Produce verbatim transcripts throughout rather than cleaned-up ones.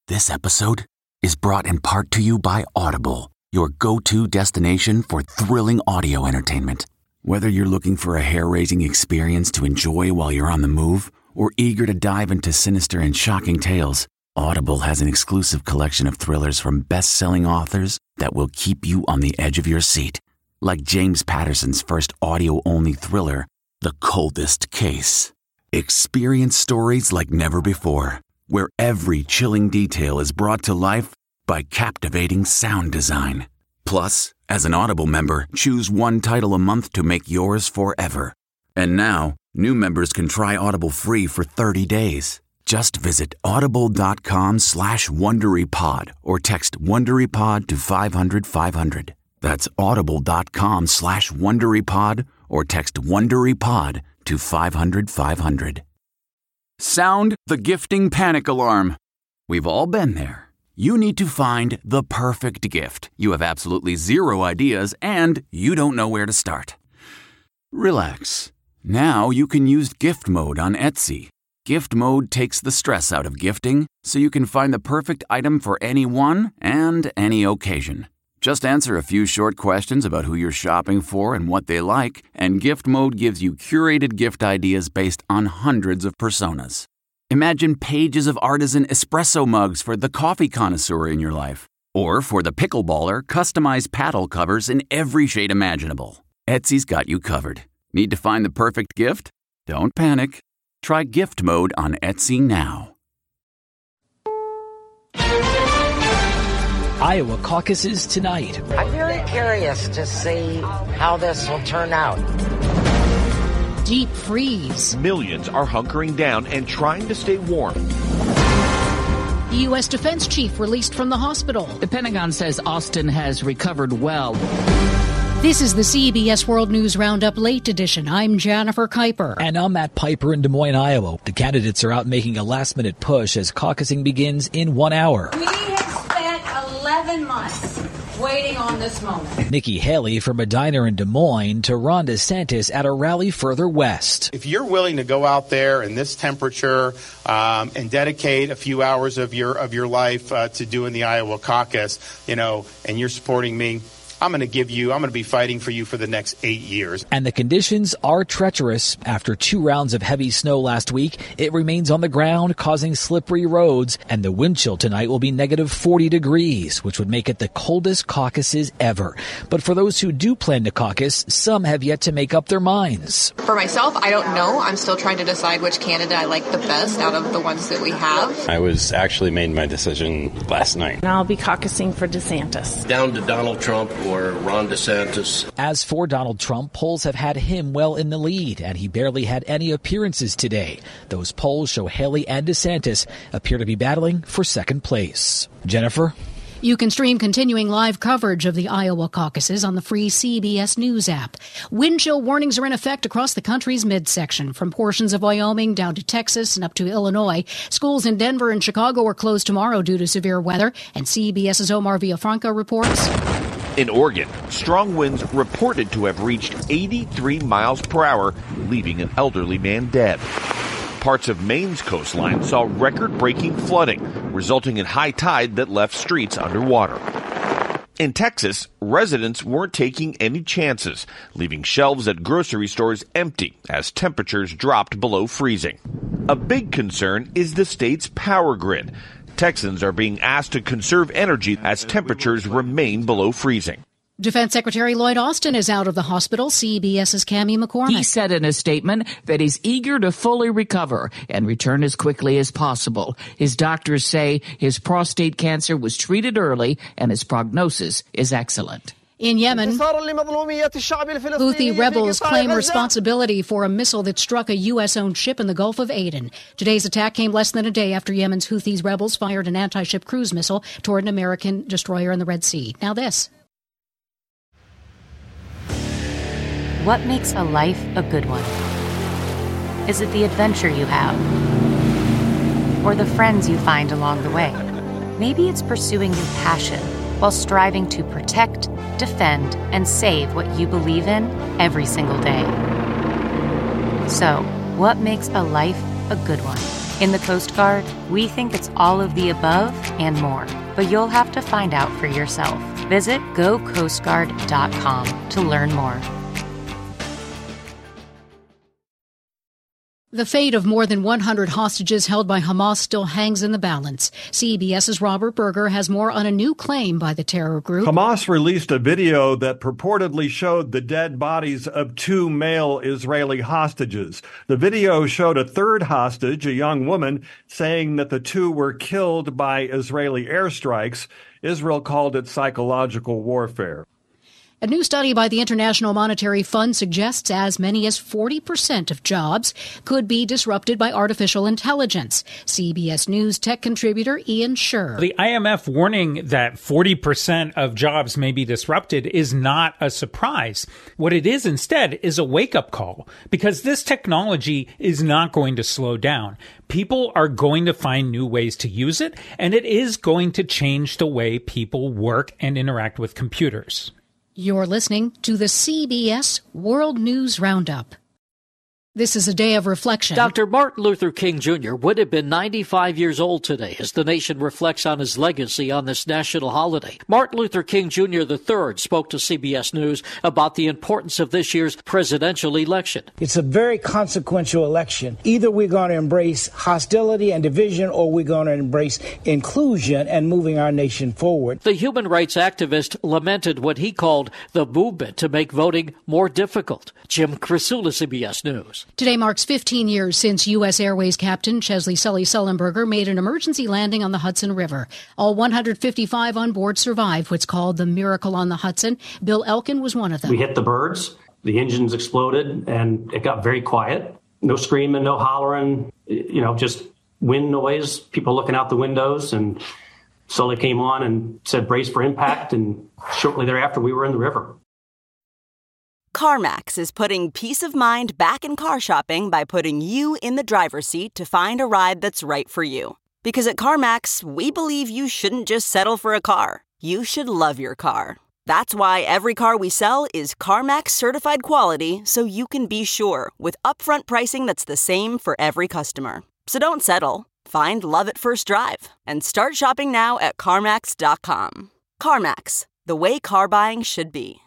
This episode is brought in part to you by Audible, your go-to destination for thrilling audio entertainment. Whether you're looking for a hair-raising experience to enjoy while you're on the move or eager to dive into sinister and shocking tales, Audible has an exclusive collection of thrillers from best-selling authors that will keep you on the edge of your seat. Like James Patterson's first audio-only thriller, The Coldest Case. Experience stories like never before, where every chilling detail is brought to life by captivating sound design. Plus, as an Audible member, choose one title a month to make yours forever. And now, new members can try Audible free for thirty days. Just visit audible.com slash WonderyPod or text WonderyPod to five hundred five hundred. That's audible.com slash WonderyPod or text WonderyPod to five hundred five hundred. Sound the gifting panic alarm. We've all been there. You need to find the perfect gift. You have absolutely zero ideas and you don't know where to start. Relax. Now you can use gift mode on Etsy. Gift mode takes the stress out of gifting so you can find the perfect item for anyone and any occasion. Just answer a few short questions about who you're shopping for and what they like, and Gift Mode gives you curated gift ideas based on hundreds of personas. Imagine pages of artisan espresso mugs for the coffee connoisseur in your life. Or for the pickleballer, customized paddle covers in every shade imaginable. Etsy's got you covered. Need to find the perfect gift? Don't panic. Try Gift Mode on Etsy now. Iowa caucuses tonight. I'm very curious to see how this will turn out. Deep freeze. Millions are hunkering down and trying to stay warm. The U S defense chief released from the hospital. The Pentagon says Austin has recovered well. This is the C B S World News Roundup Late Edition. I'm Jennifer Kuiper. And I'm Matt Piper in Des Moines, Iowa. The candidates are out making a last-minute push as caucusing begins in one hour. We have spent eleven months waiting on this moment. Nikki Haley from Medina in Des Moines to Ron DeSantis at a rally further west. If you're willing to go out there in this temperature um, and dedicate a few hours of your of your life uh, to doing the Iowa caucus, you know, and you're supporting me, I'm going to give you, I'm going to be fighting for you for the next eight years. And the conditions are treacherous. After two rounds of heavy snow last week, it remains on the ground, causing slippery roads. And the wind chill tonight will be negative forty degrees, which would make it the coldest caucuses ever. But for those who do plan to caucus, some have yet to make up their minds. For myself, I don't know. I'm still trying to decide which candidate I like the best out of the ones that we have. I was actually made my decision last night. And I'll be caucusing for DeSantis. Down to Donald Trump or Ron DeSantis. As for Donald Trump, polls have had him well in the lead, and he barely had any appearances today. Those polls show Haley and DeSantis appear to be battling for second place. Jennifer? You can stream continuing live coverage of the Iowa caucuses on the free C B S News app. Wind chill warnings are in effect across the country's midsection, from portions of Wyoming down to Texas and up to Illinois. Schools in Denver and Chicago are closed tomorrow due to severe weather, and CBS's Omar Villafranca reports. In Oregon, strong winds reported to have reached eighty-three miles per hour, leaving an elderly man dead. Parts of Maine's coastline saw record-breaking flooding, resulting in high tide that left streets underwater. In Texas, residents weren't taking any chances, leaving shelves at grocery stores empty as temperatures dropped below freezing. A big concern is the state's power grid. Texans are being asked to conserve energy as temperatures remain below freezing. Defense Secretary Lloyd Austin is out of the hospital. CBS's Cammie McCormick. He said in a statement that he's eager to fully recover and return as quickly as possible. His doctors say his prostate cancer was treated early and his prognosis is excellent. In Yemen, Houthi rebels claim responsibility for a missile that struck a U S-owned ship in the Gulf of Aden. Today's attack came less than a day after Yemen's Houthi rebels fired an anti-ship cruise missile toward an American destroyer in the Red Sea. Now this. What makes a life a good one? Is it the adventure you have? Or the friends you find along the way? Maybe it's pursuing your passion while striving to protect, defend, and save what you believe in every single day. So, what makes a life a good one? In the Coast Guard, we think it's all of the above and more, but you'll have to find out for yourself. Visit go coast guard dot com to learn more. The fate of more than one hundred hostages held by Hamas still hangs in the balance. CBS's Robert Berger has more on a new claim by the terror group. Hamas released a video that purportedly showed the dead bodies of two male Israeli hostages. The video showed a third hostage, a young woman, saying that the two were killed by Israeli airstrikes. Israel called it psychological warfare. A new study by the International Monetary Fund suggests as many as forty percent of jobs could be disrupted by artificial intelligence. C B S News tech contributor Ian Sherr. The I M F warning that forty percent of jobs may be disrupted is not a surprise. What it is instead is a wake-up call, because this technology is not going to slow down. People are going to find new ways to use it, and it is going to change the way people work and interact with computers. You're listening to the C B S World News Roundup. This is a day of reflection. Doctor Martin Luther King Junior would have been ninety-five years old today as the nation reflects on his legacy on this national holiday. Martin Luther King Junior the third spoke to C B S News about the importance of this year's presidential election. It's a very consequential election. Either we're going to embrace hostility and division, or we're going to embrace inclusion and moving our nation forward. The human rights activist lamented what he called the movement to make voting more difficult. Jim Krasula, C B S News. Today marks fifteen years since U S Airways captain Chesley Sully Sullenberger made an emergency landing on the Hudson River. All one hundred fifty-five on board survived what's called the Miracle on the Hudson. Bill Elkin was one of them. We hit the birds, the engines exploded, and it got very quiet. No screaming, no hollering, you know, just wind noise, people looking out the windows. And Sully came on and said, brace for impact. And shortly thereafter, we were in the river. CarMax is putting peace of mind back in car shopping by putting you in the driver's seat to find a ride that's right for you. Because at CarMax, we believe you shouldn't just settle for a car. You should love your car. That's why every car we sell is CarMax certified quality, so you can be sure with upfront pricing that's the same for every customer. So don't settle. Find love at first drive and start shopping now at CarMax dot com. CarMax, the way car buying should be.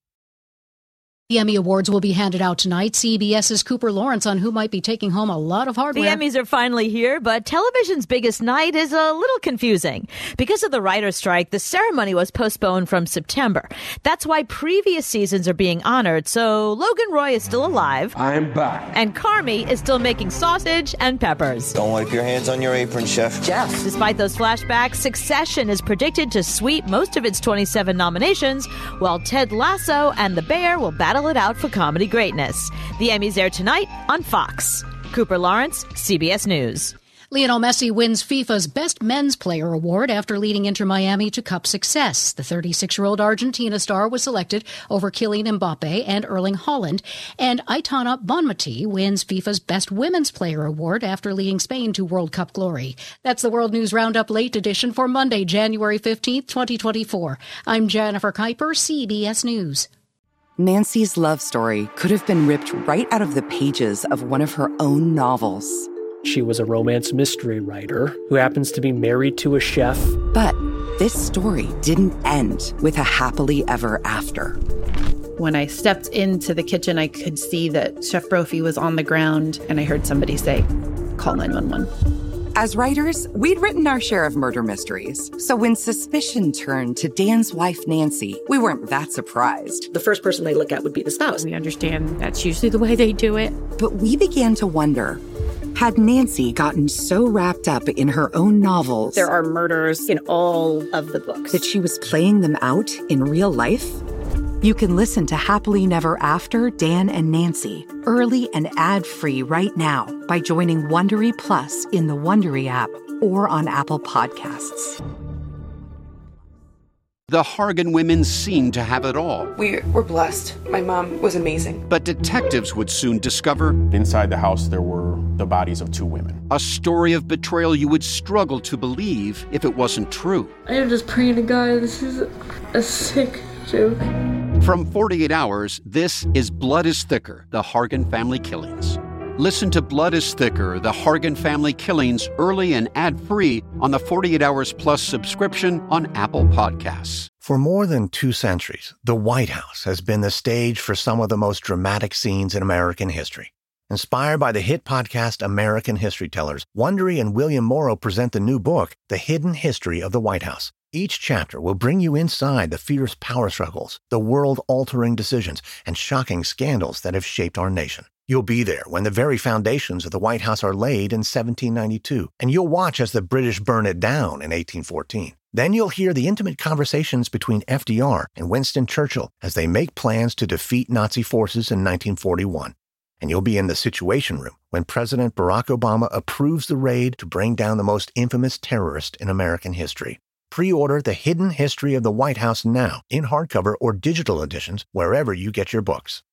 The Emmy Awards will be handed out tonight. CBS's Cooper Lawrence on who might be taking home a lot of hardware. The Emmys are finally here, but television's biggest night is a little confusing. Because of the writer's strike, the ceremony was postponed from September. That's why previous seasons are being honored, so Logan Roy is still alive. I'm back. And Carmy is still making sausage and peppers. Don't wipe your hands on your apron, Chef. Jeff. Despite those flashbacks, Succession is predicted to sweep most of its twenty-seven nominations, while Ted Lasso and The Bear will battle it out for comedy greatness. The Emmys air tonight on Fox. Cooper Lawrence, C B S News. Lionel Messi wins FIFA's Best Men's Player Award after leading Inter Miami to cup success. The thirty-six-year-old Argentina star was selected over Kylian Mbappe and Erling Haaland. And Aitana Bonmati wins FIFA's Best Women's Player Award after leading Spain to World Cup glory. That's the World News Roundup Late Edition for Monday, January fifteenth, twenty twenty-four. I'm Jennifer Kuiper, C B S News. Nancy's love story could have been ripped right out of the pages of one of her own novels. She was a romance mystery writer who happens to be married to a chef. But this story didn't end with a happily ever after. When I stepped into the kitchen, I could see that Chef Brophy was on the ground, and I heard somebody say, "Call nine one one." As writers, we'd written our share of murder mysteries. So when suspicion turned to Dan's wife, Nancy, we weren't that surprised. The first person they look at would be the spouse. We understand that's usually the way they do it. But we began to wonder, had Nancy gotten so wrapped up in her own novels... There are murders in all of the books. ...that she was playing them out in real life? You can listen to Happily Never After, Dan and Nancy, early and ad-free right now by joining Wondery Plus in the Wondery app or on Apple Podcasts. The Hargan women seemed to have it all. We were blessed. My mom was amazing. But detectives would soon discover... Inside the house, there were the bodies of two women. A story of betrayal you would struggle to believe if it wasn't true. I am just praying to God, this is a sick joke. From forty-eight hours, this is Blood is Thicker, The Hargan Family Killings. Listen to Blood is Thicker, the Hargan family killings, early and ad-free on the forty-eight Hours Plus subscription on Apple Podcasts. For more than two centuries, the White House has been the stage for some of the most dramatic scenes in American history. Inspired by the hit podcast American History Tellers, Wondery and William Morrow present the new book, The Hidden History of the White House. Each chapter will bring you inside the fierce power struggles, the world-altering decisions, and shocking scandals that have shaped our nation. You'll be there when the very foundations of the White House are laid in seventeen ninety-two, and you'll watch as the British burn it down in eighteen fourteen. Then you'll hear the intimate conversations between F D R and Winston Churchill as they make plans to defeat Nazi forces in nineteen forty-one. And you'll be in the Situation Room when President Barack Obama approves the raid to bring down the most infamous terrorist in American history. Pre-order The Hidden History of the White House now in hardcover or digital editions wherever you get your books.